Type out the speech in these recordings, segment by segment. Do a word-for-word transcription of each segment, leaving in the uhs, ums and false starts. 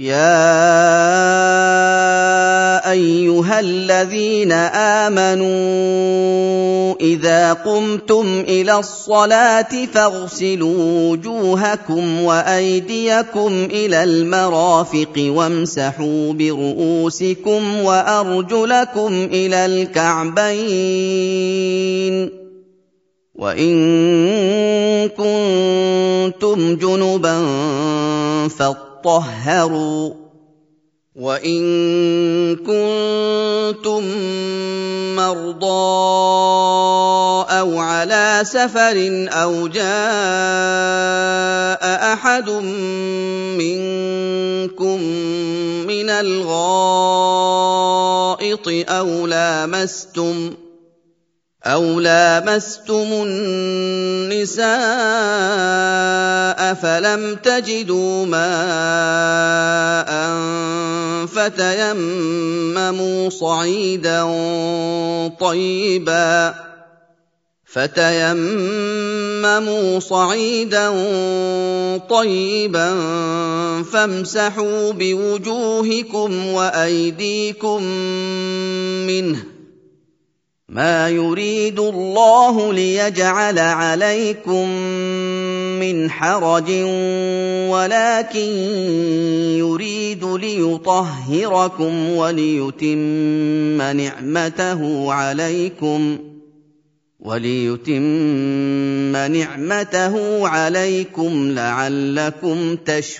يَا أَيُّهَا الَّذِينَ آمَنُوا إِذَا قُمْتُمْ إِلَى الصَّلَاةِ فَاغْسِلُوا وُجُوهَكُمْ وَأَيْدِيَكُمْ إِلَى الْمَرَافِقِ وَامْسَحُوا بِرُءُوسِكُمْ وَأَرْجُلَكُمْ إِلَى الْكَعْبَيْنِ ۚ وَإِن كُنتُمْ جُنُبًا فَاطَّهَّرُوا ۚ وَإِن كُنتُم مَّرْضَىٰ أَوْ عَلَىٰ سَفَرٍ أَوْ جَاءَ أَحَدٌ مِّنكُم مِّنَ الْغَائِطِ أَوْ لَامَسْتُمْ أَوْ لَامَسْتُمُ النِّسَاءَ فَلَمْ تَجِدُوا مَاءً فَتَيَمَّمُوا صَعِيدًا طَيِّبًا فَتَيَمَّمُوا صَعِيدًا طَيِّبًا فَامْسَحُوا بِوُجُوهِكُمْ وَأَيْدِيكُم مِّنْهُ ۚ مَا يُرِيدُ اللَّهُ لِيَجْعَلَ عَلَيْكُم مِّنْ حَرَجٍ وَلَٰكِن يُرِيدُ لِيُطَهِّرَكُمْ وَلِيُتِمَّ نِعْمَتَهُ عَلَيْكُمْ وَلِيُتِمَّ نِعْمَتَهُ عَلَيْكُمْ لَعَلَّكُمْ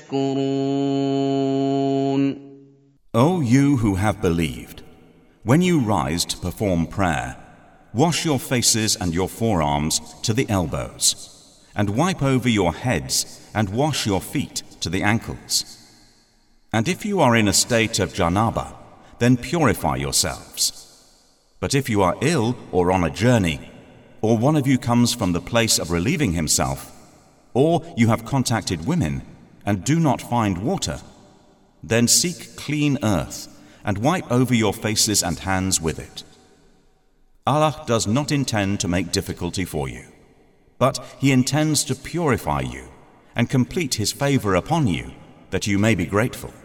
تَشْكُرُونَ. O you who have believed, when you rise to perform prayer, wash your faces and your forearms to the elbows, and wipe over your heads and wash your feet to the ankles. And if you are in a state of janaba, then purify yourselves. But if you are ill or on a journey, or one of you comes from the place of relieving himself, or you have contacted women and do not find water, then seek clean earth and wipe over your faces and hands with it. Allah does not intend to make difficulty for you, but He intends to purify you and complete His favor upon you, that you may be grateful.